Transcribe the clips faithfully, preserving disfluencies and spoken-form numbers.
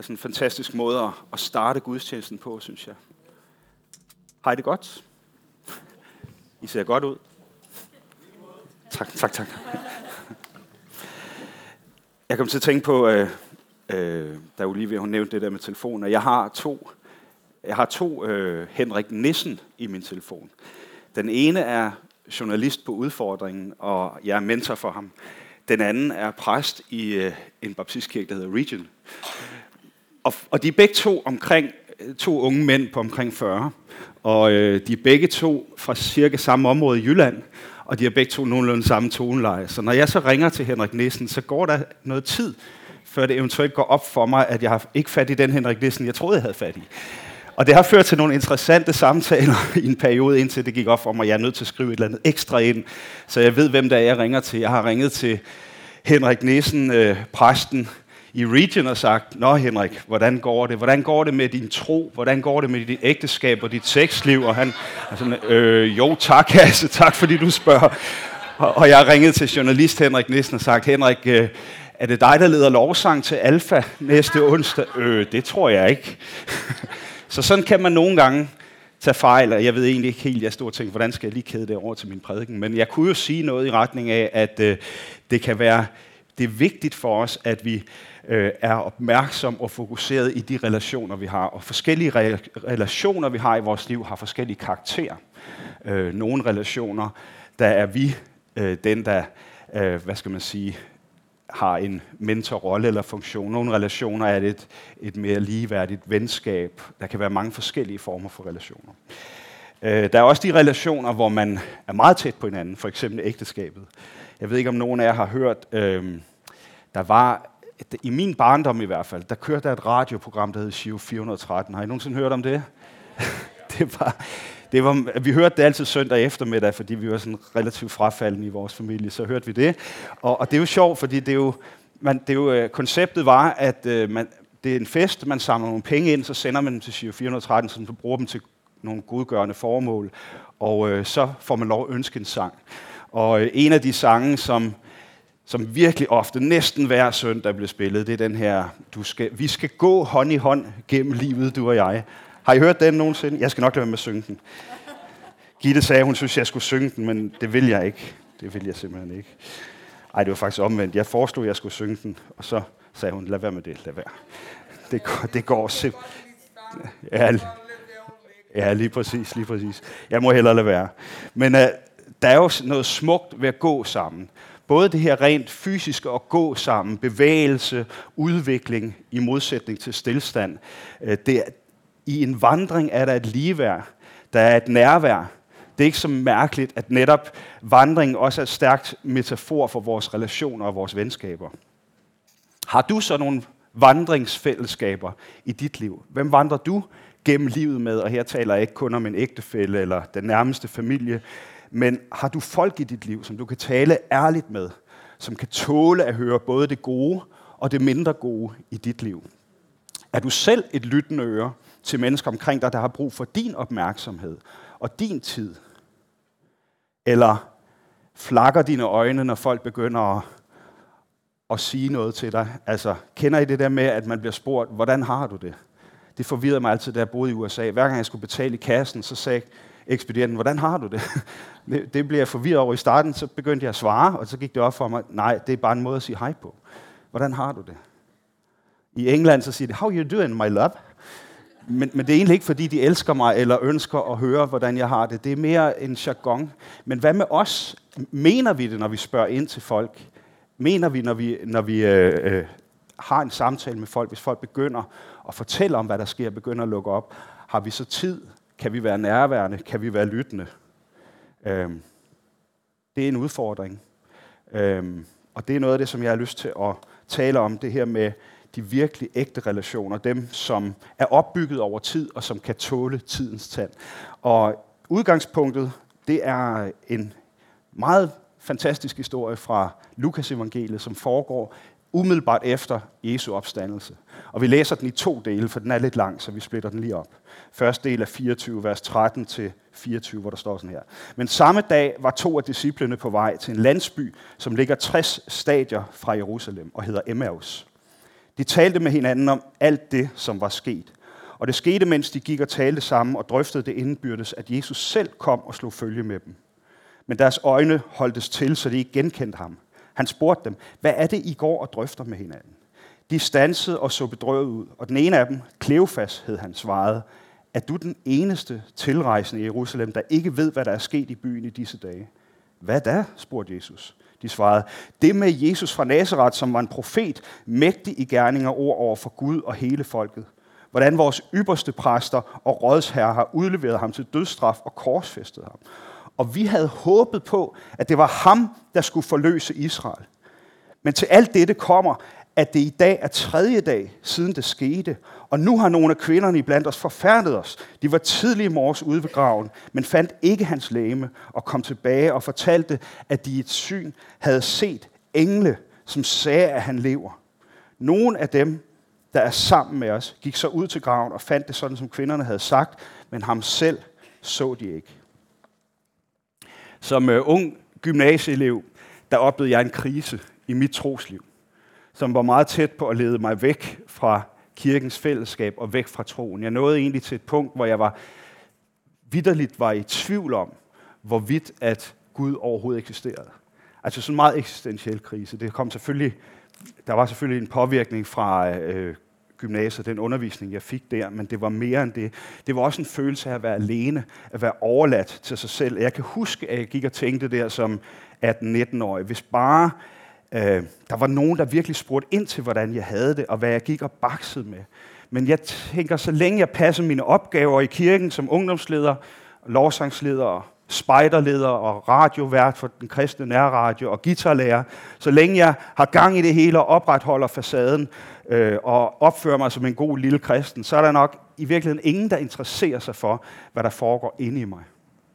sådan en fantastisk måde at, at starte gudstjenesten på, synes jeg. Har I det godt? I ser godt ud. Tak, tak, tak. Jeg kom til at tænke på, øh, øh, da Olivia hun nævnte det der med telefonen, og jeg har to, jeg har to øh, Henrik Nissen i min telefon. Den ene er journalist på Udfordringen, og jeg er mentor for ham. Den anden er præst i øh, en baptistkirke, der hedder Region. Og, og de er begge to omkring to unge mænd på omkring fyrre, og øh, de er begge to fra cirka samme område i Jylland, og de har begge to nogenlunde samme toneleje. Så når jeg så ringer til Henrik Nissen, så går der noget tid, før det eventuelt går op for mig, at jeg har ikke fat i den Henrik Nissen, jeg troede, jeg havde fat i. Og det har ført til nogle interessante samtaler i en periode, indtil det gik op for mig, at jeg er nødt til at skrive et eller andet ekstra ind, så jeg ved, hvem der er, jeg ringer til. Jeg har ringet til Henrik Nissen, øh, præsten i Region, og sagt, nå Henrik, hvordan går det? Hvordan går det med din tro? Hvordan går det med dit ægteskab og dit sexliv? Og han er sådan, øh, jo tak, altså, tak fordi du spørger. Og, og jeg har ringet til journalist Henrik Nissen og sagt, Henrik, øh, er det dig, der leder lovsang til Alfa næste onsdag? Øh, det tror jeg ikke. Så sådan kan man nogle gange tage fejl, og jeg ved egentlig ikke helt, jeg stod og tænkte, hvordan skal jeg lige kæde det over til min prædiken? Men jeg kunne jo sige noget i retning af, at øh, det kan være, det er vigtigt for os, at vi øh, er opmærksom og fokuseret i de relationer, vi har. Og forskellige re- relationer, vi har i vores liv, har forskellige karakterer. Øh, nogle relationer, der er vi øh, den, der, øh, hvad skal man sige, har en mentorrolle eller funktion. Nogle relationer er det et, et mere ligeværdigt venskab. Der kan være mange forskellige former for relationer. Øh, der er også de relationer, hvor man er meget tæt på hinanden, for eksempel ægteskabet. Jeg ved ikke, om nogen af jer har hørt, øh, der var, i min barndom i hvert fald, der kørte der et radioprogram, der hed Giro fire hundrede og tretten. Har I nogensinde hørt om det? det var... Det var, vi hørte det altid søndag eftermiddag, fordi vi var sådan relativt frafaldende i vores familie, så hørte vi det. Og, og det er jo sjovt, fordi det er jo, man, det er jo, konceptet var, at øh, man, det er en fest, man samler nogle penge ind, så sender man dem til Giro fire hundrede og tretten, så man bruger dem til nogle godgørende formål, og øh, så får man lov at ønske en sang. Og øh, en af de sange, som, som virkelig ofte, næsten hver søndag blev spillet, det er den her, du skal, vi skal gå hånd i hånd gennem livet, du og jeg. Har I hørt den nogensinde? Jeg skal nok lade være med at synge den. Gitte sagde, hun synes, jeg skulle synge den, men det vil jeg ikke. Det vil jeg simpelthen ikke. Ej, det var faktisk omvendt. Jeg foreslog, at jeg skulle synge den, og så sagde hun, lad være med det, lad være. Det går, det går simpelthen. Ja, ja, lige præcis, lige præcis. Jeg må hellere lade være. Men uh, der er jo noget smukt ved at gå sammen. Både det her rent fysiske at gå sammen, bevægelse, udvikling i modsætning til stilstand. Uh, det I en vandring er der et ligeværd, der er et nærvær. Det er ikke så mærkeligt, at netop vandringen også er et stærkt metafor for vores relationer og vores venskaber. Har du så nogle vandringsfællesskaber i dit liv? Hvem vandrer du gennem livet med? Og her taler jeg ikke kun om en ægtefælle eller den nærmeste familie, men har du folk i dit liv, som du kan tale ærligt med, som kan tåle at høre både det gode og det mindre gode i dit liv? Er du selv et lyttende øre til mennesker omkring dig, der har brug for din opmærksomhed og din tid? Eller flakker dine øjne, når folk begynder at, at sige noget til dig? Altså, kender I det der med, at man bliver spurgt, hvordan har du det? Det forvirrede mig altid, da jeg boede i U S A. Hver gang jeg skulle betale i kassen, så sagde ekspedienten, hvordan har du det? det? Det blev jeg forvirret over i starten, så begyndte jeg at svare, og så gik det op for mig, nej, det er bare en måde at sige hej på. Hvordan har du det? I England så siger de, how you doing, my love? Men, men det er egentlig ikke, fordi de elsker mig eller ønsker at høre, hvordan jeg har det. Det er mere en jargon. Men hvad med os? Mener vi det, når vi spørger ind til folk? Mener vi, når vi, når vi øh, øh, har en samtale med folk, hvis folk begynder at fortælle om, hvad der sker, begynder at lukke op? Har vi så tid? Kan vi være nærværende? Kan vi være lyttende? Øhm, det er en udfordring. Øhm, og det er noget af det, som jeg har lyst til at tale om, det her med de virkelig ægte relationer, dem som er opbygget over tid, og som kan tåle tidens tand. Og udgangspunktet, det er en meget fantastisk historie fra Lukas evangeliet, som foregår umiddelbart efter Jesu opstandelse. Og vi læser den i to dele, for den er lidt lang, så vi splitter den lige op. Første del er fireogtyve, vers tretten til fireogtyve, hvor der står sådan her. Men samme dag var to af disciplene på vej til en landsby, som ligger tres stadier fra Jerusalem og hedder Emmaus. De talte med hinanden om alt det, som var sket. Og det skete, mens de gik og talte sammen og drøftede det indbyrdes, at Jesus selv kom og slog følge med dem. Men deres øjne holdtes til, så de ikke genkendte ham. Han spurgte dem, hvad er det, I går og drøfter med hinanden? De stansede og så bedrøvet ud, og den ene af dem, Kleofas hed han, svarede, er du den eneste tilrejsende i Jerusalem, der ikke ved, hvad der er sket i byen i disse dage? Hvad da? Spurgte Jesus. De svarede, det med Jesus fra Nazaret, som var en profet, mægtig i gerninger og ord over for Gud og hele folket. Hvordan vores ypperste præster og rådsherrer har udleveret ham til dødsstraf og korsfæstet ham. Og vi havde håbet på, at det var ham, der skulle forløse Israel. Men til alt dette kommer, at det i dag er tredje dag, siden det skete, og nu har nogle af kvinderne iblandt os forfærdet os. De var tidlig i morges ude ved graven, men fandt ikke hans legeme og kom tilbage og fortalte, at de i et syn havde set engle, som sagde, at han lever. Nogle af dem, der er sammen med os, gik så ud til graven og fandt det sådan, som kvinderne havde sagt, men ham selv så de ikke. Som uh, ung gymnasieelev, der oplevede jeg en krise i mit trosliv, som var meget tæt på at lede mig væk fra kirkens fællesskab og væk fra troen. Jeg nåede egentlig til et punkt, hvor jeg var vitterligt var i tvivl om, hvorvidt at Gud overhovedet eksisterede. Altså sådan en meget eksistentiel krise. Det kom selvfølgelig, der var selvfølgelig en påvirkning fra øh, gymnasiet, den undervisning, jeg fik der, men det var mere end det. Det var også en følelse af at være alene, at være overladt til sig selv. Jeg kan huske, at jeg gik og tænkte der som atten-nitten-årig, hvis bare øh, der var nogen, der virkelig spurgte ind til, hvordan jeg havde det, og hvad jeg gik og baksede med. Men jeg tænker, så længe jeg passer mine opgaver i kirken som ungdomsleder, lovsangsleder, spejderleder og radiovært for den kristne nærradio og guitarlærer, så længe jeg har gang i det hele og opretholder facaden øh, og opfører mig som en god lille kristen, så er der nok i virkeligheden ingen, der interesserer sig for, hvad der foregår inde i mig.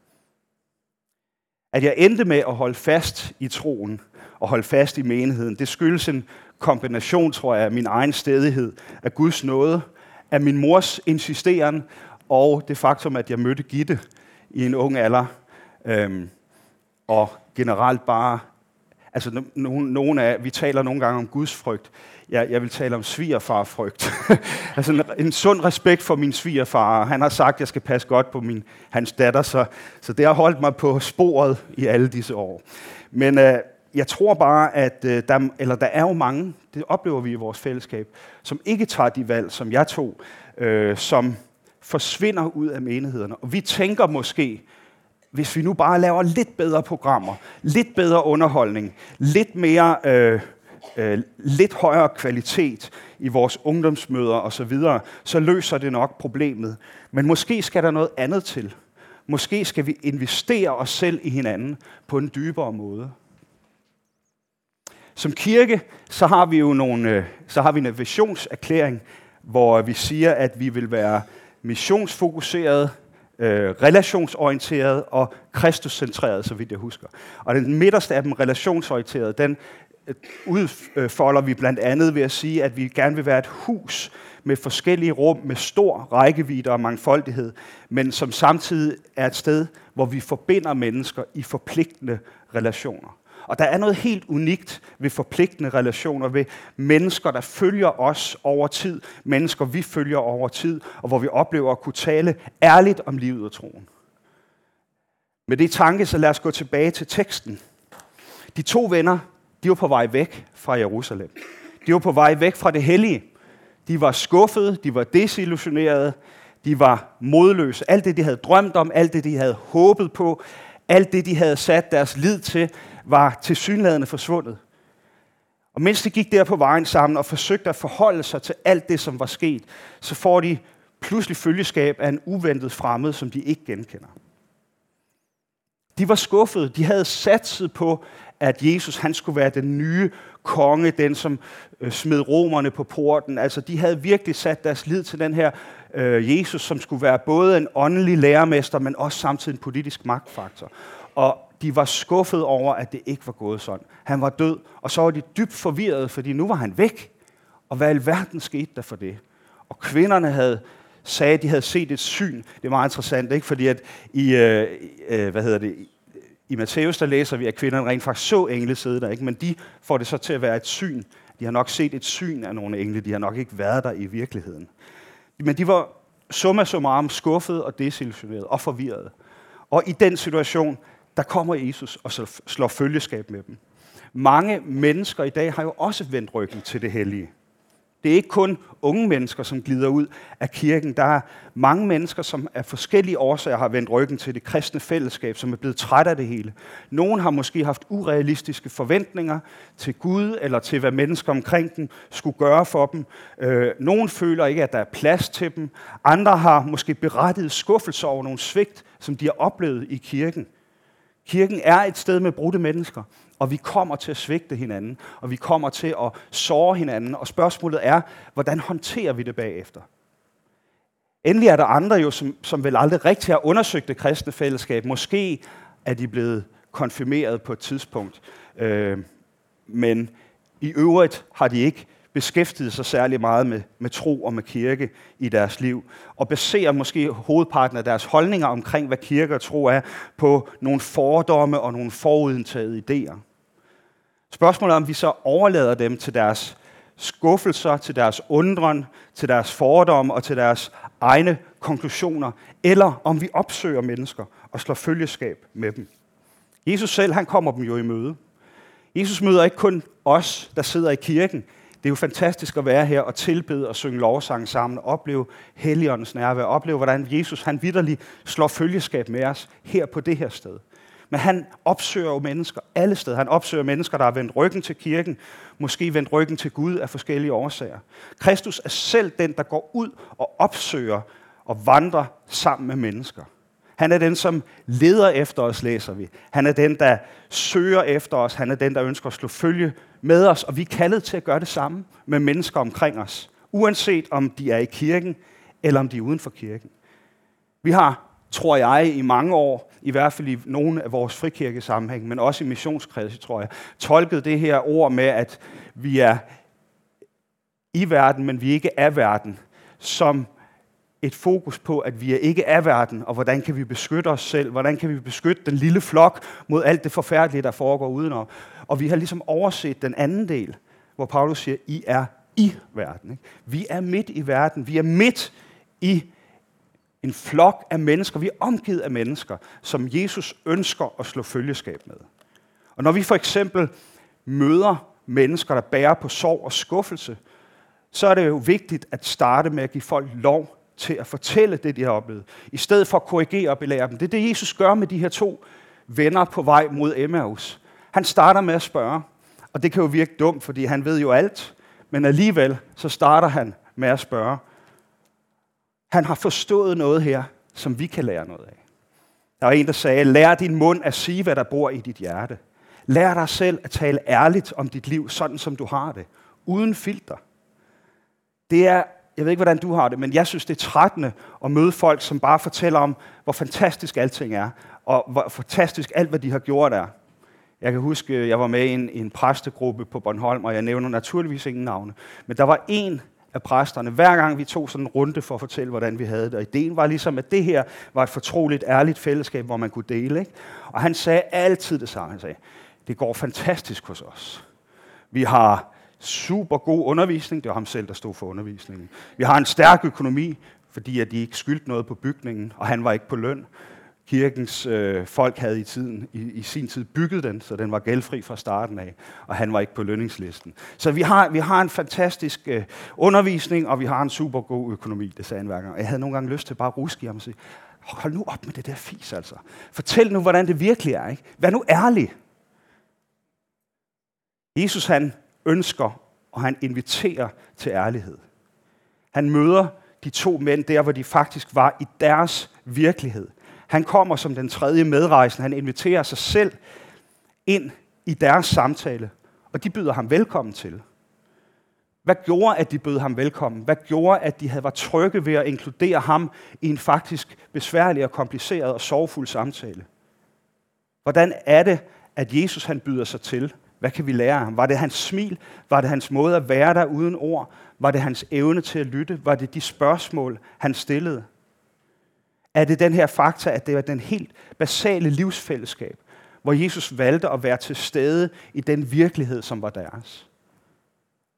At jeg endte med at holde fast i troen og holde fast i menigheden, det skyldes en kombination, tror jeg, af min egen stædighed, af Guds nåde, af min mors insisteren og det faktum, at jeg mødte Gitte i en ung alder, øhm, og generelt bare, altså no, no, nogen af, vi taler nogle gange om Guds frygt, jeg, jeg vil tale om svigerfarfrygt. Altså en, en sund respekt for min svigerfar. Han har sagt, at jeg skal passe godt på min, hans datter, så, så det har holdt mig på sporet i alle disse år. Men øh, jeg tror bare, at øh, der, eller der er jo mange, det oplever vi i vores fællesskab, som ikke tager de valg, som jeg tog, øh, som forsvinder ud af menighederne. Og vi tænker måske, hvis vi nu bare laver lidt bedre programmer, lidt bedre underholdning, lidt mere, øh, øh, lidt højere kvalitet i vores ungdomsmøder osv., så løser det nok problemet. Men måske skal der noget andet til. Måske skal vi investere os selv i hinanden på en dybere måde. Som kirke, så har vi jo nogle, øh, så har vi en visionserklæring, hvor vi siger, at vi vil være missionsfokuseret, øh, relationsorienteret og kristuscentreret, så vidt jeg husker. Og den midterste af dem, relationsorienteret, den øh, udfolder vi blandt andet ved at sige, at vi gerne vil være et hus med forskellige rum, med stor rækkevidde og mangfoldighed, men som samtidig er et sted, hvor vi forbinder mennesker i forpligtende relationer. Og der er noget helt unikt ved forpligtende relationer, ved mennesker, der følger os over tid, mennesker, vi følger over tid, og hvor vi oplever at kunne tale ærligt om livet og troen. Med det tanke, så lad os gå tilbage til teksten. De to venner, de var på vej væk fra Jerusalem. De var på vej væk fra det hellige. De var skuffede, de var desillusionerede, de var modløse. Alt det, de havde drømt om, alt det, de havde håbet på, alt det, de havde sat deres lid til, var tilsyneladende forsvundet. Og mens de gik der på vejen sammen og forsøgte at forholde sig til alt det, som var sket, så får de pludselig følgeskab af en uventet fremmed, som de ikke genkender. De var skuffede. De havde satset på, at Jesus han skulle være den nye konge, den som øh, smed romerne på porten. Altså, de havde virkelig sat deres lid til den her øh, Jesus, som skulle være både en åndelig lærermester, men også samtidig en politisk magtfaktor. Og de var skuffet over, at det ikke var gået sådan. Han var død, og så var de dybt forvirrede, fordi nu var han væk. Og hvad i alverden skete der for det? Og kvinderne havde sagde, at de havde set et syn. Det er meget interessant, ikke? Fordi at i, øh, øh, hvad hedder det, i Matthæus, der læser vi, at kvinderne rent faktisk så engle sidde der, ikke? Men de får det så til at være et syn De har nok set et syn af nogle engle. De har nok ikke været der i virkeligheden. Men de var summa summarum skuffede og desillusionerede og forvirrede. Og i den situation, der kommer Jesus og slår følgeskab med dem. Mange mennesker i dag har jo også vendt ryggen til det hellige. Det er ikke kun unge mennesker, som glider ud af kirken. Der er mange mennesker, som af forskellige årsager har vendt ryggen til det kristne fællesskab, som er blevet træt af det hele. Nogle har måske haft urealistiske forventninger til Gud, eller til hvad mennesker omkring dem skulle gøre for dem. Øh, nogle føler ikke, at der er plads til dem. Andre har måske berettiget skuffelse over nogle svigt, som de har oplevet i kirken. Kirken er et sted med brudte mennesker, og vi kommer til at svigte hinanden, og vi kommer til at såre hinanden, og spørgsmålet er, hvordan håndterer vi det bagefter? Endelig er der andre jo, som, som vel aldrig rigtig har undersøgt det kristne fællesskab. Måske er de blevet konfirmeret på et tidspunkt, øh, men i øvrigt har de ikke beskæftiget sig særlig meget med, med tro og med kirke i deres liv, og baserer måske hovedparten af deres holdninger omkring, hvad kirke og tro er, på nogle fordomme og nogle forudindtagede idéer. Spørgsmålet er, om vi så overlader dem til deres skuffelser, til deres undren, til deres fordomme og til deres egne konklusioner, eller om vi opsøger mennesker og slår følgeskab med dem. Jesus selv, han kommer dem jo i møde. Jesus møder ikke kun os, der sidder i kirken. Det er jo fantastisk at være her og tilbede og synge lovsang sammen, opleve Helligåndens nærvær, opleve, hvordan Jesus han vitterligt slår følgeskab med os her på det her sted. Men han opsøger jo mennesker alle steder. Han opsøger mennesker, der har vendt ryggen til kirken, måske vendt ryggen til Gud af forskellige årsager. Kristus er selv den, der går ud og opsøger og vandrer sammen med mennesker. Han er den, som leder efter os, læser vi. Han er den, der søger efter os. Han er den, der ønsker at slå følge med os. Og vi er kaldet til at gøre det samme med mennesker omkring os. Uanset om de er i kirken, eller om de er uden for kirken. Vi har, tror jeg, i mange år, i hvert fald i nogle af vores frikirkesammenhæng, men også i missionskredse, tror jeg, tolket det her ord med, at vi er i verden, men vi ikke er verden, som et fokus på, at vi er ikke er verden, og hvordan kan vi beskytte os selv, hvordan kan vi beskytte den lille flok mod alt det forfærdelige, der foregår udenom. Og vi har ligesom overset den anden del, hvor Paulus siger, I er i verden. Ikke? Vi er midt i verden, vi er midt i en flok af mennesker, vi er omgivet af mennesker, som Jesus ønsker at slå følgeskab med. Og når vi for eksempel møder mennesker, der bærer på sorg og skuffelse, så er det jo vigtigt at starte med at give folk lov til at fortælle det, de har oplevet, i stedet for at korrigere og belære dem. Det er det, Jesus gør med de her to venner på vej mod Emmaus. Han starter med at spørge, og det kan jo virke dumt, fordi han ved jo alt, men alligevel så starter han med at spørge. Han har forstået noget her, som vi kan lære noget af. Der var en, der sagde, lær din mund at sige, hvad der bor i dit hjerte. Lær dig selv at tale ærligt om dit liv, sådan som du har det, uden filter. Det er Jeg ved ikke, hvordan du har det, men jeg synes, det er trættende at møde folk, som bare fortæller om, hvor fantastisk alting er, og hvor fantastisk alt, hvad de har gjort er. Jeg kan huske, jeg var med i en, i en præstegruppe på Bornholm, og jeg nævner naturligvis ingen navne. Men der var en af præsterne, hver gang vi tog sådan en runde for at fortælle, hvordan vi havde det. Og ideen var ligesom, at det her var et fortroligt, ærligt fællesskab, hvor man kunne dele. Ikke? Og han sagde altid det samme. Han sagde, det går fantastisk hos os. Vi har super god undervisning. Det var ham selv, der stod for undervisningen. Vi har en stærk økonomi, fordi at de ikke skyldte noget på bygningen, og han var ikke på løn. Kirkens øh, folk havde i, tiden, i, i sin tid bygget den, så den var gældfri fra starten af, og han var ikke på lønningslisten. Så vi har, vi har en fantastisk øh, undervisning, og vi har en super god økonomi, det sagde han hver gang. Og jeg havde nogle gange lyst til bare at ruske ham og sige, hold nu op med det der fis altså. Fortæl nu, hvordan det virkelig er. Ikke? Vær nu ærlig. Jesus han ønsker, og han inviterer til ærlighed. Han møder de to mænd der, hvor de faktisk var i deres virkelighed. Han kommer som den tredje medrejsende. Han inviterer sig selv ind i deres samtale, og de byder ham velkommen til. Hvad gjorde, at de bød ham velkommen? Hvad gjorde, at de havde var trygge ved at inkludere ham i en faktisk besværlig og kompliceret og sorgfuld samtale? Hvordan er det, at Jesus han byder sig til? Hvad kan vi lære af ham? Var det hans smil? Var det hans måde at være der uden ord? Var det hans evne til at lytte? Var det de spørgsmål, han stillede? Er det den her fakta, at det var den helt basale livsfællesskab, hvor Jesus valgte at være til stede i den virkelighed, som var deres?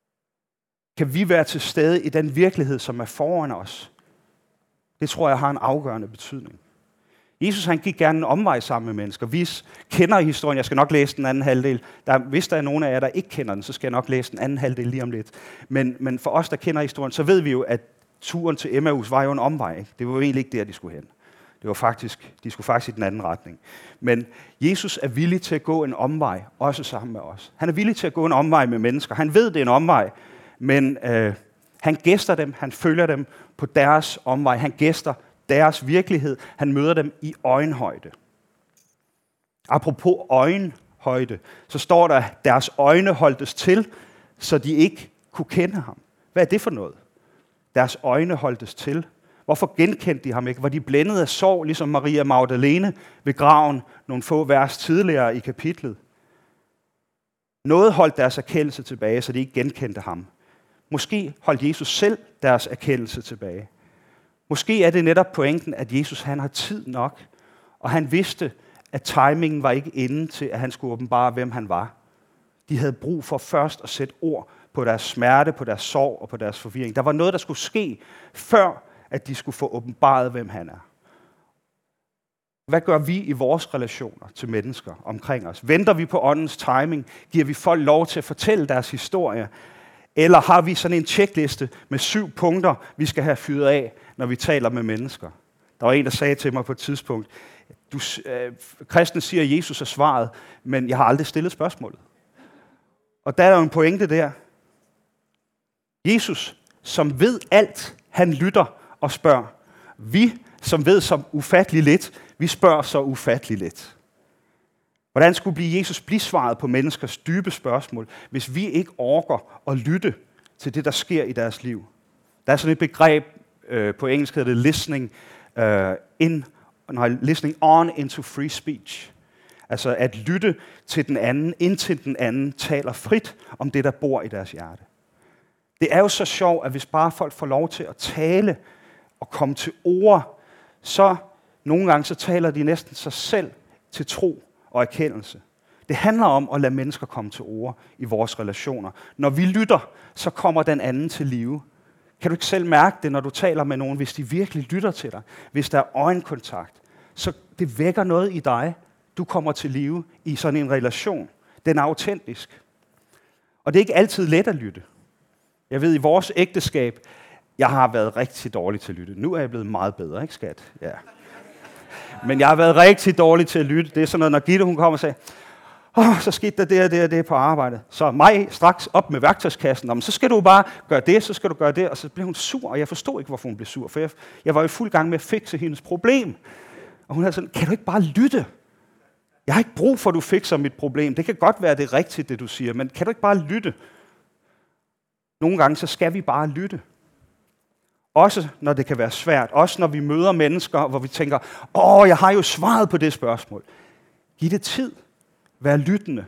Kan vi være til stede i den virkelighed, som er foran os? Det tror jeg har en afgørende betydning. Jesus han gik gerne en omvej sammen med mennesker. Vi kender historien. Jeg skal nok læse den anden halvdel. Der, hvis der er nogen af jer, der ikke kender den, så skal jeg nok læse den anden halvdel lige om lidt. Men, men for os, der kender historien, så ved vi jo, at turen til Emmaus var jo en omvej. Ikke? Det var jo egentlig ikke der, de skulle hen. Det var faktisk, de skulle faktisk i den anden retning. Men Jesus er villig til at gå en omvej, også sammen med os. Han er villig til at gå en omvej med mennesker. Han ved, det er en omvej, men øh, han gæster dem, han følger dem på deres omvej. Han gæster deres virkelighed. Han møder dem i øjenhøjde. Apropos øjenhøjde, så står der, at deres øjne holdtes til, så de ikke kunne kende ham. Hvad er det for noget? Deres øjne holdtes til. Hvorfor genkendte de ham ikke? Var de blændet af sorg, ligesom Maria Magdalene ved graven nogle få vers tidligere i kapitlet? Noget holdt deres erkendelse tilbage, så de ikke genkendte ham. Måske holdt Jesus selv deres erkendelse tilbage. Måske er det netop pointen, at Jesus han har tid nok, og han vidste, at timingen var ikke inde til, at han skulle åbenbare, hvem han var. De havde brug for først at sætte ord på deres smerte, på deres sorg og på deres forvirring. Der var noget, der skulle ske, før at de skulle få åbenbaret, hvem han er. Hvad gør vi i vores relationer til mennesker omkring os? Venter vi på åndens timing? Giver vi folk lov til at fortælle deres historie? Eller har vi sådan en checkliste med syv punkter, vi skal have fyret af, når vi taler med mennesker? Der var en, der sagde til mig på et tidspunkt, du, øh, kristne siger, at Jesus er svaret, men jeg har aldrig stillet spørgsmålet. Og der er jo en pointe der. Jesus, som ved alt, han lytter og spørger. Vi, som ved så ufattelig lidt, vi spørger så ufattelig lidt. Hvordan skulle blive Jesus blive svaret på menneskers dybe spørgsmål, hvis vi ikke orker at lytte til det, der sker i deres liv? Der er sådan et begreb, øh, på engelsk hedder det listening, øh, in, nej, listening on into free speech. Altså at lytte til den anden, indtil den anden taler frit om det, der bor i deres hjerte. Det er jo så sjovt, at hvis bare folk får lov til at tale og komme til ord, så nogle gange så taler de næsten sig selv til tro og erkendelse. Det handler om at lade mennesker komme til ord i vores relationer. Når vi lytter, så kommer den anden til live. Kan du ikke selv mærke det, når du taler med nogen, hvis de virkelig lytter til dig? Hvis der er øjenkontakt, så det vækker noget i dig. Du kommer til live i sådan en relation. Den er autentisk. Og det er ikke altid let at lytte. Jeg ved, i vores ægteskab, jeg har været rigtig dårlig til at lytte. Nu er jeg blevet meget bedre, ikke skat? Ja. Men jeg har været rigtig dårlig til at lytte. Det er sådan noget, når Gitte hun kommer og siger, åh, så skete der det og det og det på arbejdet. Så mig straks op med værktøjskassen. Jamen, så skal du bare gøre det, så skal du gøre det. Og så blev hun sur, og jeg forstod ikke, hvorfor hun blev sur. For jeg, jeg var i fuld gang med at fikse hendes problem. Og hun havde sådan, kan du ikke bare lytte? Jeg har ikke brug for, at du fikser mit problem. Det kan godt være, det er rigtigt, det du siger, men kan du ikke bare lytte? Nogle gange, så skal vi bare lytte. Også når det kan være svært. Også når vi møder mennesker, hvor vi tænker, åh, jeg har jo svaret på det spørgsmål. Giv det tid. Vær lyttende.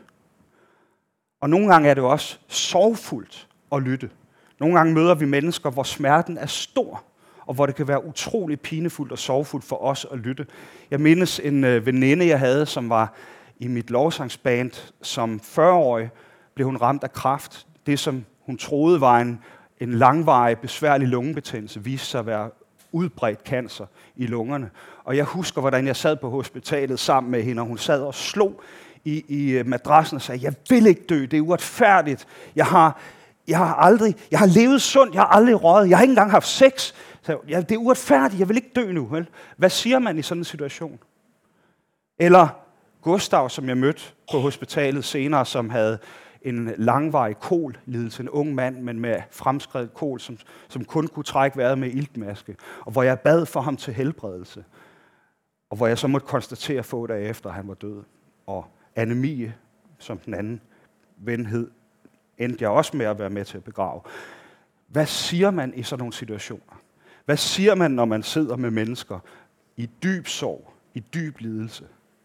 Og nogle gange er det også sorgfuldt at lytte. Nogle gange møder vi mennesker, hvor smerten er stor, og hvor det kan være utrolig pinefuldt og sorgfuldt for os at lytte. Jeg mindes en øh, veninde, jeg havde, som var i mit lovsangsband. Som fyrre-årig blev hun ramt af kræft. Det, som hun troede var en, en langvarig, besværlig lungebetændelse, viste sig at være udbredt cancer i lungerne. Og jeg husker, hvordan jeg sad på hospitalet sammen med hende, og hun sad og slog i, i madrassen og sagde, jeg vil ikke dø, det er uretfærdigt. Jeg har, jeg har aldrig, jeg har levet sundt, jeg har aldrig røget, jeg har ikke engang haft sex. Så, ja, det er uretfærdigt, jeg vil ikke dø nu. Vel? Hvad siger man i sådan en situation? Eller Gustav, som jeg mødte på hospitalet senere, som havde en langvarig kol-lidelse, en ung mand, men med fremskredet kol, som, som kun kunne trække vejret med iltmaske, og hvor jeg bad for ham til helbredelse, og hvor jeg så måtte konstatere få dage efter, at han var død. Og anemi, som den anden ven hed, endte jeg også med at være med til at begrave. Hvad siger man i sådan nogle situationer? Hvad siger man, når man sidder med mennesker i dyb sorg, i dyb lidelse?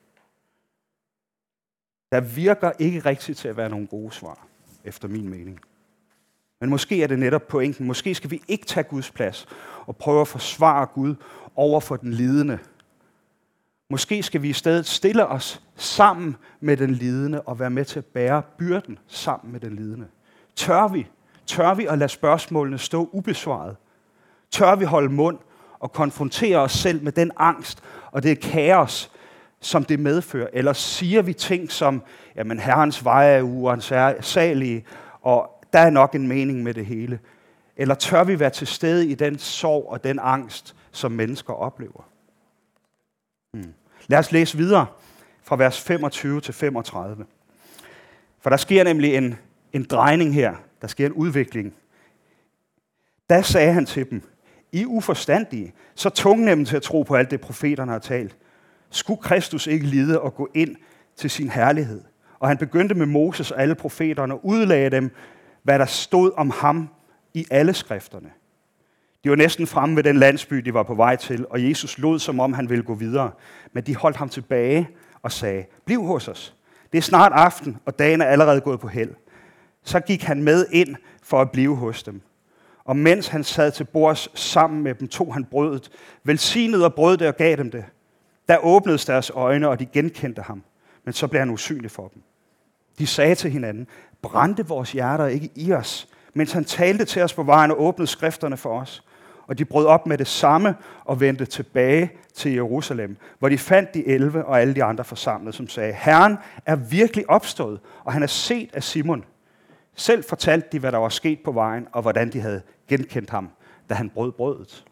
Der virker ikke rigtigt til at være nogle gode svar, efter min mening. Men måske er det netop pointen. Måske skal vi ikke tage Guds plads og prøve at forsvare Gud over for den lidende. Måske skal vi i stedet stille os sammen med den lidende og være med til at bære byrden sammen med den lidende. Tør vi? Tør vi at lade spørgsmålene stå ubesvaret? Tør vi holde mund og konfrontere os selv med den angst og det kaos, som det medfører? Eller siger vi ting som, jamen Herrens veje er uansagelige, og der er nok en mening med det hele? Eller tør vi være til stede i den sorg og den angst, som mennesker oplever? Hmm. Lad os læse videre fra vers femogtyve til femogtredive. For der sker nemlig en, en drejning her. Der sker en udvikling. Da sagde han til dem, I er uforstandige, så tungnemme til at tro på alt det, profeterne har talt. Skulle Kristus ikke lide og gå ind til sin herlighed? Og han begyndte med Moses og alle profeterne og udlagde dem, hvad der stod om ham i alle skrifterne. De var næsten fremme ved den landsby, de var på vej til, og Jesus lod, som om han ville gå videre. Men de holdt ham tilbage og sagde, bliv hos os. Det er snart aften, og dagen er allerede gået på held. Så gik han med ind for at blive hos dem. Og mens han sad til bords sammen med dem, tog han brødet, velsignede og brød det og gav dem det. Der åbnedes deres øjne, og de genkendte ham. Men så blev han usynlig for dem. De sagde til hinanden, brændte vores hjerter ikke i os, mens han talte til os på vejen og åbnede skrifterne for os. Og de brød op med det samme og vendte tilbage til Jerusalem, hvor de fandt de elleve og alle de andre forsamlede, som sagde, Herren er virkelig opstået, og han er set af Simon. Selv fortalte de, hvad der var sket på vejen, og hvordan de havde genkendt ham, da han brød brødet.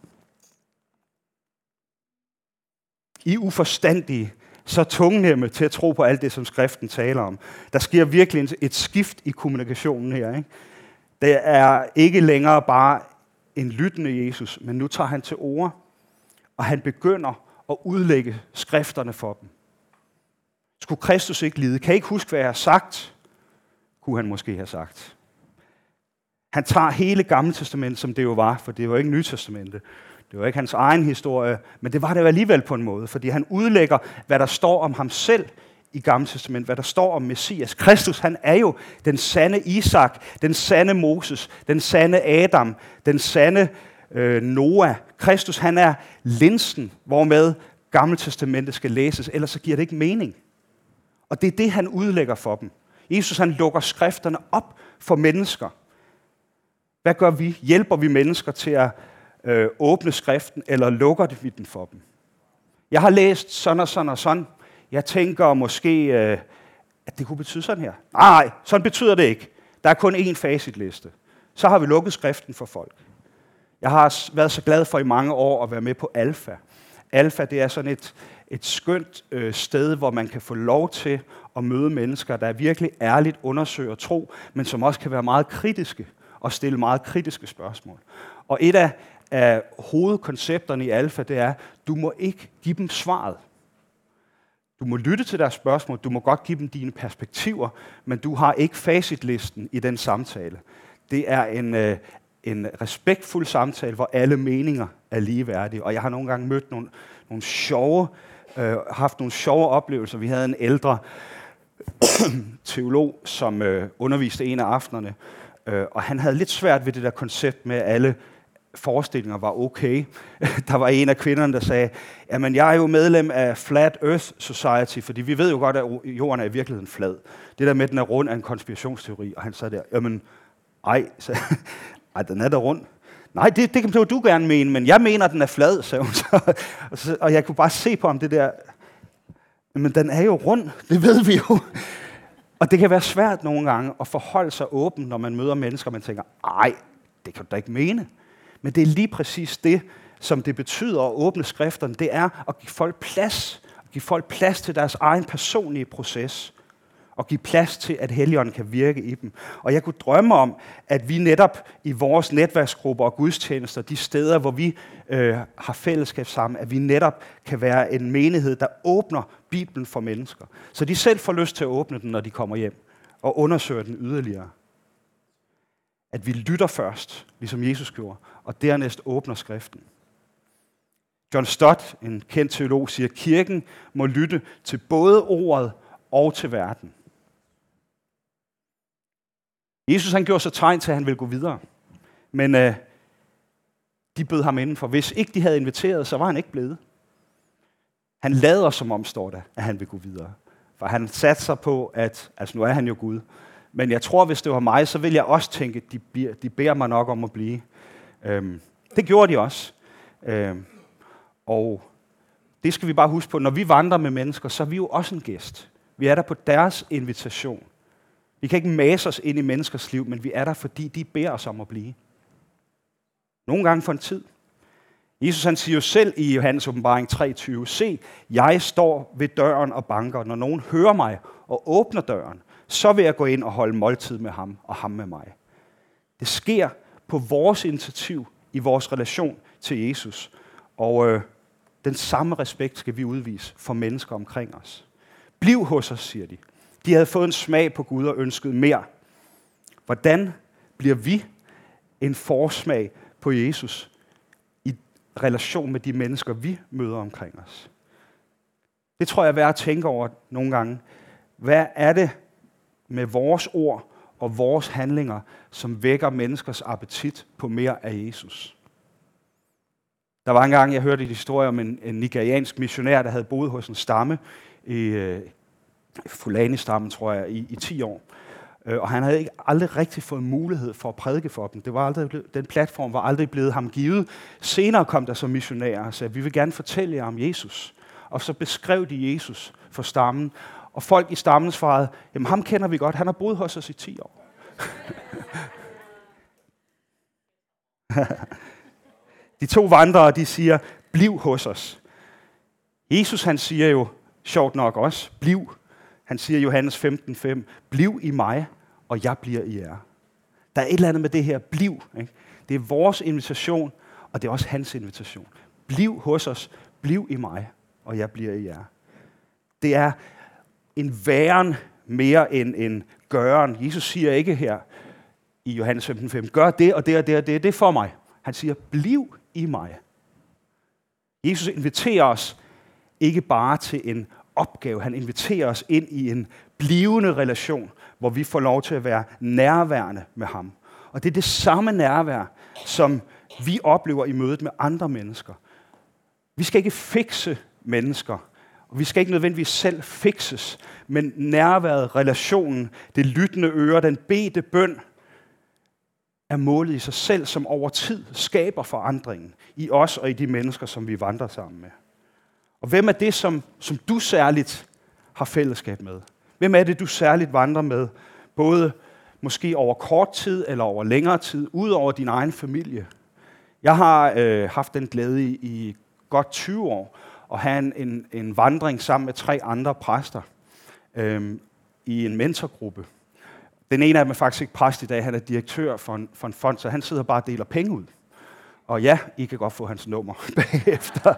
I uforstandige, så tungnemme til at tro på alt det, som skriften taler om. Der sker virkelig et skift i kommunikationen her. Ikke? Det er ikke længere bare en lyttende Jesus, men nu tager han til ord, og han begynder at udlægge skrifterne for dem. Skulle Kristus ikke lide? Kan I ikke huske, hvad jeg har sagt? Kunne han måske have sagt. Han tager hele Gamle Testament, som det jo var, for det var ikke Nye Testamente. Det var ikke hans egen historie, men det var det jo alligevel på en måde, fordi han udlægger, hvad der står om ham selv i Gamle Testament, hvad der står om Messias. Kristus, han er jo den sande Isak, den sande Moses, den sande Adam, den sande øh, Noah. Kristus, han er linsen, hvormed Gamle Testamentet skal læses, ellers så giver det ikke mening. Og det er det, han udlægger for dem. Jesus, han lukker skrifterne op for mennesker. Hvad gør vi? Hjælper vi mennesker til at øh, åbne skriften, eller lukker vi den for dem? Jeg har læst sådan og sådan og sådan. Jeg tænker måske, øh, at det kunne betyde sådan her. Nej, sådan betyder det ikke. Der er kun én facitliste. Så har vi lukket skriften for folk. Jeg har været så glad for i mange år at være med på Alfa. Alfa, det er sådan et, et skønt øh, sted, hvor man kan få lov til at møde mennesker, der virkelig ærligt undersøger tro, men som også kan være meget kritiske og stille meget kritiske spørgsmål. Og et af, af hovedkoncepterne i Alfa, det er, du må ikke give dem svaret. Du må lytte til deres spørgsmål, du må godt give dem dine perspektiver, men du har ikke facitlisten i den samtale. Det er en, øh, en respektfuld samtale, hvor alle meninger er ligeværdige. Og jeg har nogle gange mødt nogle, nogle sjove, øh, haft nogle sjove oplevelser. Vi havde en ældre teolog, som øh, underviste en af aftenerne, øh, og han havde lidt svært ved det der koncept med, at alle forestillinger var okay. Der var en af kvinderne, der sagde, jamen jeg er jo medlem af Flat Earth Society, fordi vi ved jo godt, at jorden er i virkeligheden flad. Det der med, den er rund, er en konspirationsteori. Og han sagde der, jamen ej, så, ej den er der rund. Nej, det, det kan du gerne mene, men jeg mener, at den er flad, sagde hun så. Og, så, og jeg kunne bare se på ham det der, men den er jo rund, det ved vi jo. Og det kan være svært nogle gange at forholde sig åben, når man møder mennesker, og man tænker, ej, det kan du da ikke mene. Men det er lige præcis det, som det betyder at åbne skrifterne. Det er at give folk plads. At give folk plads til deres egen personlige proces. Og give plads til, at Helligånden kan virke i dem. Og jeg kunne drømme om, at vi netop i vores netværksgrupper og gudstjenester, de steder, hvor vi øh, har fællesskab sammen, at vi netop kan være en menighed, der åbner Bibelen for mennesker. Så de selv får lyst til at åbne den, når de kommer hjem. Og undersøger den yderligere. At vi lytter først, ligesom Jesus gjorde, og dernæst åbner skriften. John Stott, en kendt teolog, siger, at kirken må lytte til både ordet og til verden. Jesus han gjorde så tegn til, at han ville gå videre. Men øh, de bød ham indenfor. Hvis ikke de havde inviteret, så var han ikke blevet. Han lader som om, står der, at han vil gå videre. For han satte sig på, at altså nu er han jo Gud, Men jeg tror, hvis det var mig, så ville jeg også tænke, at de, bliver, de beder mig nok om at blive. Øhm, det gjorde de også. Øhm, og det skal vi bare huske på. Når vi vandrer med mennesker, så er vi jo også en gæst. Vi er der på deres invitation. Vi kan ikke mase os ind i menneskers liv, men vi er der, fordi de beder os om at blive. Nogle gange for en tid. Jesus han siger jo selv i Johannes åbenbaring tre tyve, se, jeg står ved døren og banker. Når nogen hører mig og åbner døren, så vil jeg gå ind og holde måltid med ham og ham med mig. Det sker på vores initiativ i vores relation til Jesus. Og øh, den samme respekt skal vi udvise for mennesker omkring os. Bliv hos os, siger de. De havde fået en smag på Gud og ønsket mere. Hvordan bliver vi en forsmag på Jesus i relation med de mennesker, vi møder omkring os? Det tror jeg er værd at tænke over nogle gange. Hvad er det med vores ord og vores handlinger, som vækker menneskers appetit på mere af Jesus? Der var engang, jeg hørte en historie om en, en nigeriansk missionær, der havde boet hos en stamme, i øh, Fulani-stammen, tror jeg, i, i ti år. Øh, og han havde ikke aldrig rigtig fået mulighed for at prædike for dem. Det var aldrig blevet, den platform var aldrig blevet ham givet. Senere kom der så missionærer og sagde, vi vil gerne fortælle jer om Jesus. Og så beskrev de Jesus for stammen. Og folk i stammen svarede, jamen ham kender vi godt, han har boet hos os i ti år. De to vandrere, de siger, bliv hos os. Jesus, han siger jo, sjovt nok også, bliv. Han siger i Johannes femten fem, bliv i mig, og jeg bliver i jer. Der er et eller andet med det her, bliv. Ikke? Det er vores invitation, og det er også hans invitation. Bliv hos os, bliv i mig, og jeg bliver i jer. Det er en væren mere end en gøren. Jesus siger ikke her i Johannes femten fem, gør det og det og det og det, det er for mig. Han siger, bliv i mig. Jesus inviterer os ikke bare til en opgave, han inviterer os ind i en blivende relation, hvor vi får lov til at være nærværende med ham. Og det er det samme nærvær, som vi oplever i mødet med andre mennesker. Vi skal ikke fikse mennesker, og vi skal ikke nødvendigvis selv fikses, men nærværet, relationen, det lyttende øre, den bedte bøn, er målet i sig selv, som over tid skaber forandringen i os og i de mennesker, som vi vandrer sammen med. Og hvem er det, som, som du særligt har fællesskab med? Hvem er det, du særligt vandrer med, både måske over kort tid eller over længere tid, ud over din egen familie? Jeg har øh, haft den glæde i, i godt tyve år at have en, en, en vandring sammen med tre andre præster øh, i en mentorgruppe. Den ene af dem er faktisk ikke præst i dag, han er direktør for en, for en fond, så han sidder bare og deler penge ud. Og ja, I kan godt få hans nummer bagefter.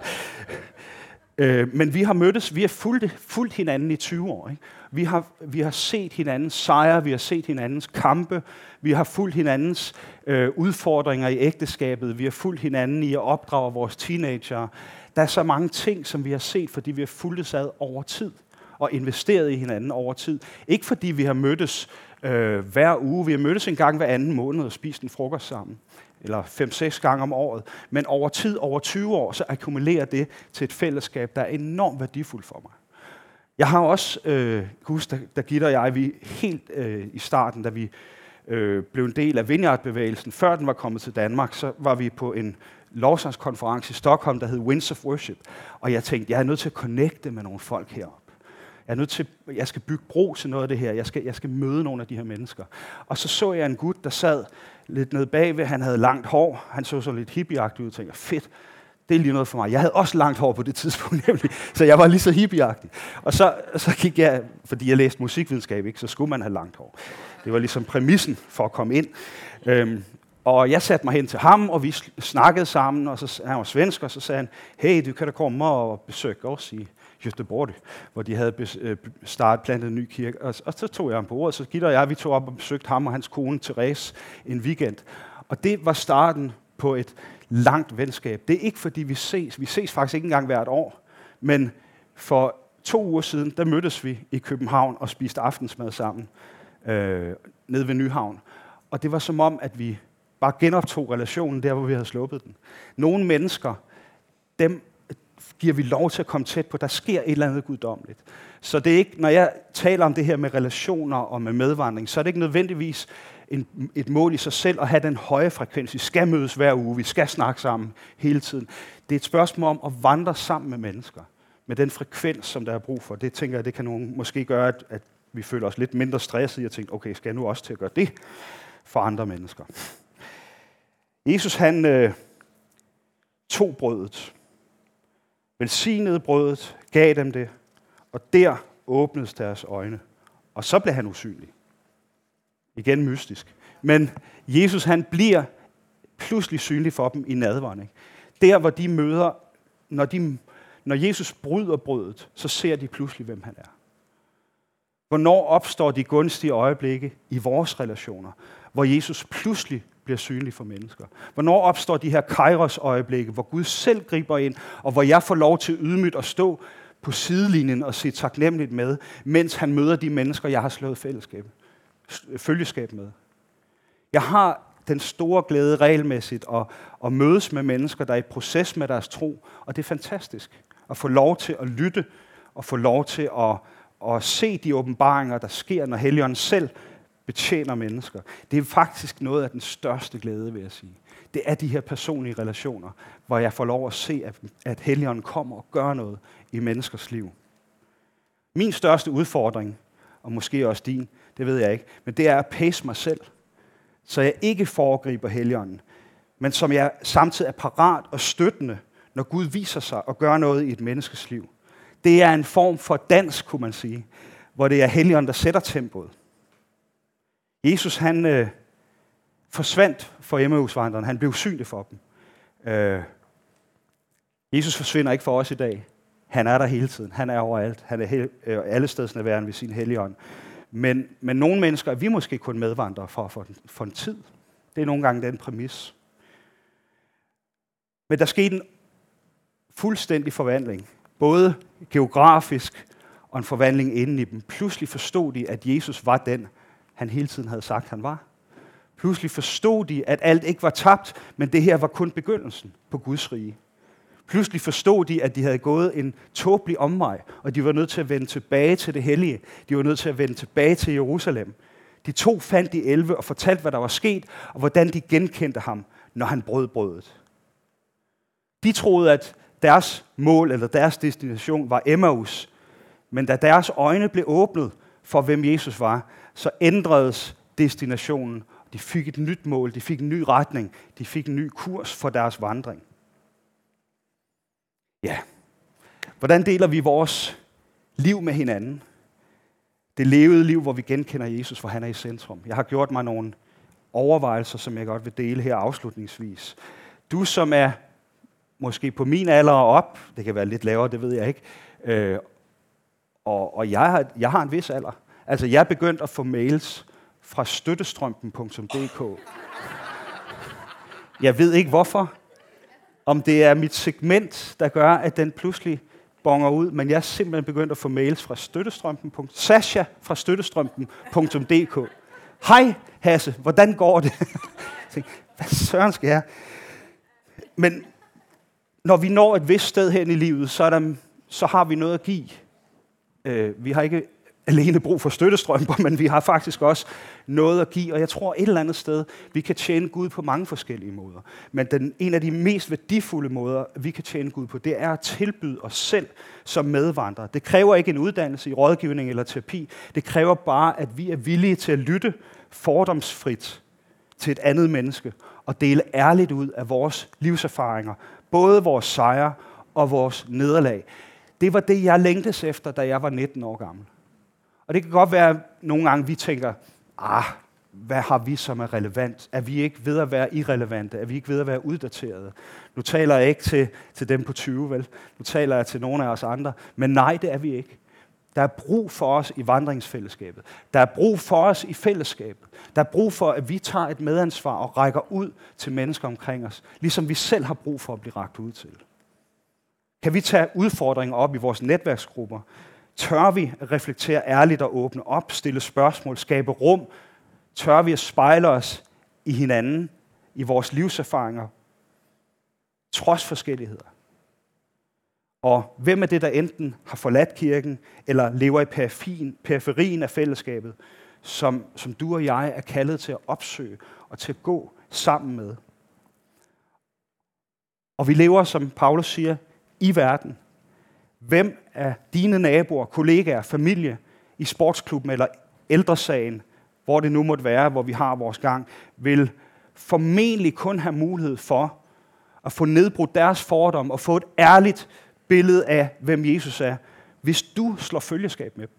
øh, men vi har mødtes, vi har fulgt, fulgt hinanden i tyve år. Ikke? Vi, har, vi har set hinandens sejre, vi har set hinandens kampe, vi har fulgt hinandens øh, udfordringer i ægteskabet, vi har fulgt hinanden i at opdrage vores teenager. Der er så mange ting, som vi har set, fordi vi har fulgtes ad over tid og investeret i hinanden over tid. Ikke fordi vi har mødtes øh, hver uge, vi har mødtes en gang hver anden måned og spist en frokost sammen, eller fem-seks gange om året, men over tid, over tyve år, så akkumulerer det til et fællesskab, der er enormt værdifuldt for mig. Jeg har også, øh, husk, da Gitte og jeg, vi helt øh, i starten, da vi øh, blev en del af Vineyard-bevægelsen, før den var kommet til Danmark, så var vi på en lovsangskonference i Stockholm, der hed Winds of Worship, og jeg tænkte, jeg er nødt til at connecte med nogle folk heroppe. Jeg er nødt til, jeg skal bygge bro til noget af det her. Jeg skal, jeg skal møde nogle af de her mennesker. Og så så jeg en gut, der sad lidt nede bagved. Han havde langt hår. Han så så lidt hippieagtig ud og tænkte, fedt, det er lige noget for mig. Jeg havde også langt hår på det tidspunkt, nemlig, så jeg var lige så hippieagtig. Og så, så gik jeg, fordi jeg læste musikvidenskab, ikke, så skulle man have langt hår. Det var ligesom præmissen for at komme ind. Øhm, og jeg satte mig hen til ham, og vi snakkede sammen, og så, han var svensk, og så sagde han, hey, du kan da komme og besøge os i Göteborg, hvor de havde startet plantet en ny kirke. Og, og så tog jeg ham på ordet, så Gitte og jeg, vi tog op og besøgte ham og hans kone, Therese, en weekend. Og det var starten på et langt venskab. Det er ikke, fordi vi ses. Vi ses faktisk ikke engang hvert år. Men for to uger siden, der mødtes vi i København og spiste aftensmad sammen øh, nede ved Nyhavn. Og det var som om, at vi bare genoptog relationen der, hvor vi havde sluppet den. Nogle mennesker, dem giver vi lov til at komme tæt på. Der sker et eller andet guddommeligt. Så det er ikke, når jeg taler om det her med relationer og med medvandring, så er det ikke nødvendigvis en, et mål i sig selv at have den høje frekvens. Vi skal mødes hver uge, vi skal snakke sammen hele tiden. Det er et spørgsmål om at vandre sammen med mennesker, med den frekvens, som der er brug for. Det tænker jeg, det kan nogen måske gøre, at, at vi føler os lidt mindre stressede i at tænke, okay, skal jeg nu også til at gøre det for andre mennesker? Jesus, han øh, tog brødet, velsignede brødet, gav dem det, og der åbnedes deres øjne. Og så blev han usynlig. Igen mystisk. Men Jesus, han bliver pludselig synlig for dem i nadveren. Ikke? Der, hvor de møder, når, de, når Jesus bryder brødet, så ser de pludselig, hvem han er. Hvornår opstår de gunstige øjeblikke i vores relationer, hvor Jesus pludselig bliver synlig for mennesker? Hvornår opstår de her kairos-øjeblikke, hvor Gud selv griber ind, og hvor jeg får lov til ydmygt at stå på sidelinjen og se taknemmeligt med, mens han møder de mennesker, jeg har slået fællesskab, følgeskab med? Jeg har den store glæde regelmæssigt at, at mødes med mennesker, der er i proces med deres tro, og det er fantastisk at få lov til at lytte, og få lov til at, at se de åbenbaringer, der sker, når Helligånden selv betjener mennesker. Det er faktisk noget af den største glæde, vil jeg sige. Det er de her personlige relationer, hvor jeg får lov at se, at, at Helligånden kommer og gør noget i menneskers liv. Min største udfordring, og måske også din, det ved jeg ikke, men det er at pace mig selv, så jeg ikke foregriber Helligånden, men som jeg samtidig er parat og støttende, når Gud viser sig og gør noget i et menneskes liv. Det er en form for dans, kunne man sige, hvor det er Helligånden, der sætter tempoet. Jesus, han øh, forsvandt for Emmausvandrerne. Han blev usynlig for dem. Øh, Jesus forsvinder ikke for os i dag. Han er der hele tiden. Han er overalt. Han er he- øh, alle steds nærværende ved sin Helligånd. Men, men nogle mennesker er vi måske kun medvandrere for, for, for en tid. Det er nogle gange den præmis. Men der skete en fuldstændig forvandling. Både geografisk og en forvandling inden i dem. Pludselig forstod de, at Jesus var den, han hele tiden havde sagt, han var. Pludselig forstod de, at alt ikke var tabt, men det her var kun begyndelsen på Guds rige. Pludselig forstod de, at de havde gået en tåbelig omvej, og de var nødt til at vende tilbage til det hellige. De var nødt til at vende tilbage til Jerusalem. De to fandt de elleve og fortalte, hvad der var sket, og hvordan de genkendte ham, når han brød brødet. De troede, at deres mål eller deres destination var Emmaus, men da deres øjne blev åbnet for, hvem Jesus var, så ændredes destinationen. De fik et nyt mål, de fik en ny retning, de fik en ny kurs for deres vandring. Ja, hvordan deler vi vores liv med hinanden? Det levede liv, hvor vi genkender Jesus, hvor han er i centrum. Jeg har gjort mig nogle overvejelser, som jeg godt vil dele her afslutningsvis. Du, som er måske på min alder og op, det kan være lidt lavere, det ved jeg ikke, øh, og, og jeg, har, jeg har en vis alder. Altså, jeg er begyndt at få mails fra støttestrømpen punktum d k. Jeg ved ikke hvorfor. Om det er mit segment, der gør, at den pludselig bonger ud, men jeg er simpelthen begyndt at få mails fra støttestrømpen. Sasha fra støttestrømpen punktum d k. Hej Hasse, hvordan går det? Hvad søren skal jeg? Men når vi når et vist sted hen i livet, så, er der, så har vi noget at give. Uh, vi har ikke alene brug for støttestrømper, men vi har faktisk også noget at give, og jeg tror et eller andet sted, vi kan tjene Gud på mange forskellige måder. Men den, en af de mest værdifulde måder, vi kan tjene Gud på, det er at tilbyde os selv som medvandrere. Det kræver ikke en uddannelse i rådgivning eller terapi. Det kræver bare, at vi er villige til at lytte fordomsfrit til et andet menneske og dele ærligt ud af vores livserfaringer, både vores sejre og vores nederlag. Det var det, jeg længtes efter, da jeg var nitten år gammel. Og det kan godt være, at nogle gange vi tænker, ah, hvad har vi, som er relevant? Er vi ikke ved at være irrelevante? Er vi ikke ved at være uddaterede? Nu taler jeg ikke til, til dem på tyve, vel? Nu taler jeg til nogle af os andre. Men nej, det er vi ikke. Der er brug for os i vandringsfællesskabet. Der er brug for os i fællesskabet. Der er brug for, at vi tager et medansvar og rækker ud til mennesker omkring os, ligesom vi selv har brug for at blive rakt ud til. Kan vi tage udfordringer op i vores netværksgrupper? Tør vi at reflektere ærligt og åbne op, stille spørgsmål, skabe rum? Tør vi at spejle os i hinanden, i vores livserfaringer, trods forskelligheder? Og hvem er det, der enten har forladt kirken, eller lever i periferien, periferien af fællesskabet, som, som du og jeg er kaldet til at opsøge og til at gå sammen med? Og vi lever, som Paulus siger, i verden. Hvem af dine naboer, kollegaer, familie, i sportsklubben eller ældresagen, hvor det nu måtte være, hvor vi har vores gang, vil formentlig kun have mulighed for at få nedbrudt deres fordom og få et ærligt billede af, hvem Jesus er, hvis du slår følgeskab med dem.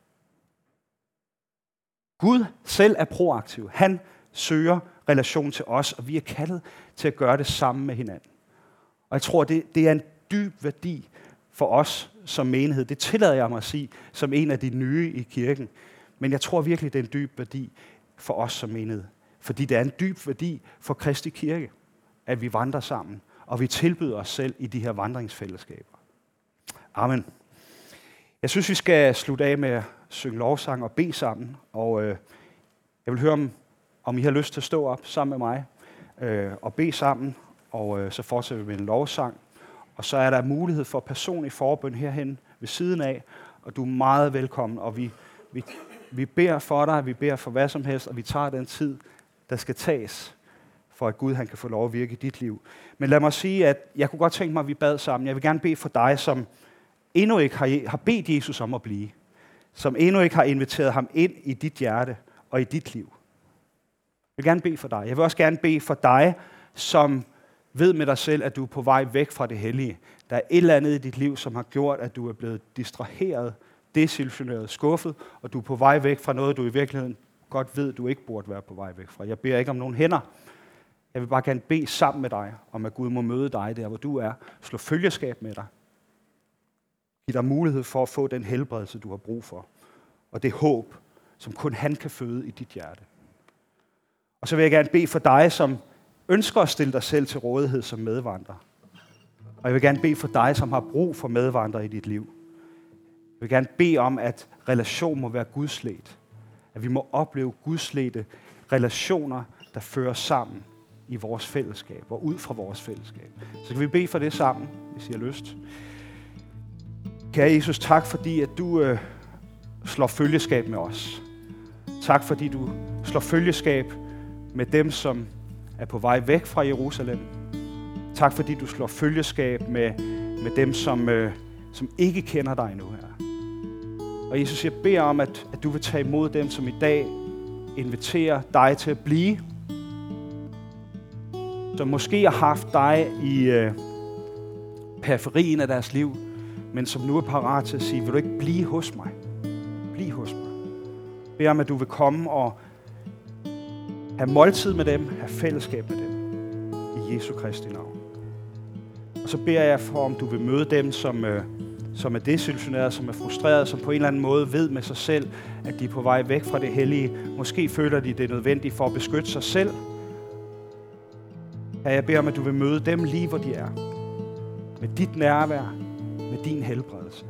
Gud selv er proaktiv. Han søger relation til os, og vi er kaldet til at gøre det sammen med hinanden. Og jeg tror, det, det er en dyb værdi for os som menighed. Det tillader jeg mig at sige, som en af de nye i kirken. Men jeg tror virkelig, det er en dyb værdi for os som menighed. Fordi det er en dyb værdi for Kristi Kirke, at vi vandrer sammen, og vi tilbyder os selv i de her vandringsfællesskaber. Amen. Jeg synes, vi skal slutte af med at synge lovsang og bede sammen. Og øh, jeg vil høre, om, om I har lyst til at stå op sammen med mig øh, og bede sammen. Og øh, så fortsætter vi med en lovsang. Og så er der mulighed for personlig forbøn herhen ved siden af. Og du er meget velkommen. Og vi, vi, vi beder for dig, vi beder for hvad som helst, og vi tager den tid, der skal tages, for at Gud han kan få lov at virke i dit liv. Men lad mig sige, at jeg kunne godt tænke mig, at vi bad sammen. Jeg vil gerne bede for dig, som endnu ikke har, har bedt Jesus om at blive. Som endnu ikke har inviteret ham ind i dit hjerte og i dit liv. Jeg vil gerne bede for dig. Jeg vil også gerne bede for dig, som ved med dig selv, at du er på vej væk fra det hellige. Der er et eller andet i dit liv, som har gjort, at du er blevet distraheret, desillusioneret, skuffet, og du er på vej væk fra noget, du i virkeligheden godt ved, du ikke burde være på vej væk fra. Jeg beder ikke om nogen hænder. Jeg vil bare gerne bede sammen med dig, om at Gud må møde dig der, hvor du er. Slå følgeskab med dig. Giv dig mulighed for at få den helbredelse, du har brug for. Og det håb, som kun han kan føde i dit hjerte. Og så vil jeg gerne bede for dig, som ønsker at stille dig selv til rådighed som medvandrer. Og jeg vil gerne bede for dig, som har brug for medvandrere i dit liv. Jeg vil gerne bede om, at relation må være gudsledt. At vi må opleve gudsledte relationer, der fører sammen i vores fællesskab og ud fra vores fællesskab. Så kan vi bede for det sammen, hvis I har lyst. Kære Jesus, tak fordi, at du øh, slår følgeskab med os. Tak fordi du slår følgeskab med dem, som er på vej væk fra Jerusalem. Tak fordi du slår følgeskab med, med dem, som, øh, som ikke kender dig nu her. Og Jesus, jeg beder om, at, at du vil tage imod dem, som i dag inviterer dig til at blive. Som måske har haft dig i øh, periferien af deres liv, men som nu er parat til at sige, vil du ikke blive hos mig? Bliv hos mig. Jeg beder om, at du vil komme og have måltid med dem, have fællesskab med dem. I Jesu Kristi navn. Og så beder jeg for, om du vil møde dem, som, øh, som er desillusionerede, som er frustrerede, som på en eller anden måde ved med sig selv, at de er på vej væk fra det hellige. Måske føler de, det er nødvendigt for at beskytte sig selv. Ja, jeg beder om, at du vil møde dem lige, hvor de er. Med dit nærvær, med din helbredelse.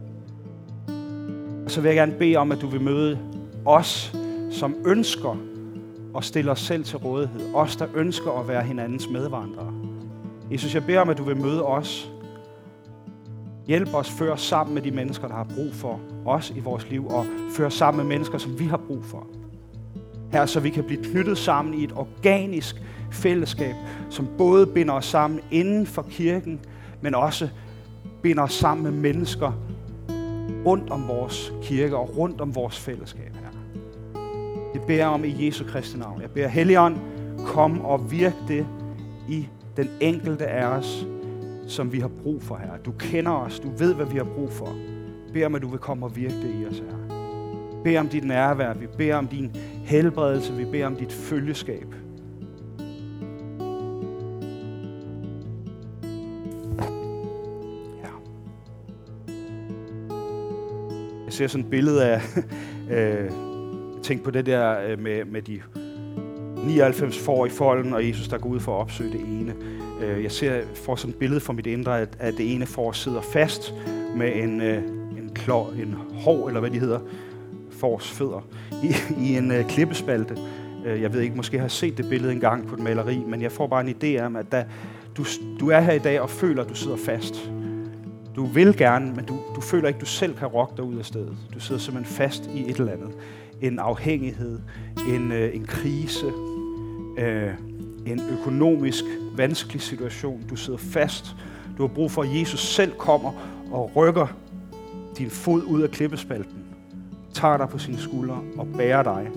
Og så vil jeg gerne bede om, at du vil møde os, som ønsker at stille os selv til rådighed. Os, der ønsker at være hinandens medvandrere. Jesus, jeg beder om, at du vil møde os. Hjælp os, før os sammen med de mennesker, der har brug for os i vores liv, og før os sammen med mennesker, som vi har brug for. Her, så vi kan blive knyttet sammen i et organisk fællesskab, som både binder os sammen inden for kirken, men også binder os sammen med mennesker rundt om vores kirke og rundt om vores fællesskab her. Det beder jeg om i Jesu Kristi navn. Jeg beder Helligånd, kom og virk det i den enkelte af os, som vi har brug for her. Du kender os, du ved, hvad vi har brug for. Jeg beder om, at du vil komme og virke det i os her. Vi beder om dit nærvær, vi beder om din helbredelse, vi beder om dit følgeskab. Jeg ser sådan et billede af, øh, tænk på det der øh, med, med de nioghalvfems får i folden, og Jesus, der går ud for at opsøge det ene. Øh, jeg ser, får sådan et billede fra mit indre, at, at det ene får sidder fast med en, øh, en, klor, en hår, eller hvad de hedder, fors fødder, i, i en øh, klippespalte. Øh, jeg ved ikke, måske har jeg set det billede engang på et maleri, men jeg får bare en idé om, at da, du, du er her i dag og føler, at du sidder fast. Du vil gerne, men du, du føler ikke, du selv kan rokke dig ud af stedet. Du sidder simpelthen fast i et eller andet. En afhængighed, en, øh, en krise, øh, en økonomisk vanskelig situation. Du sidder fast. Du har brug for, at Jesus selv kommer og rykker din fod ud af klippespalten, tager dig på sine skuldre og bærer dig.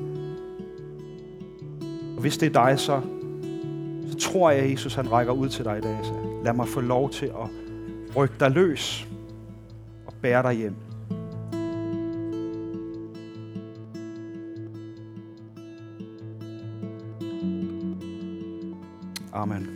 Og hvis det er dig, så, så tror jeg, at Jesus han rækker ud til dig i dag. Så lad mig få lov til at rykke dig løs og bære dig hjem. Amen.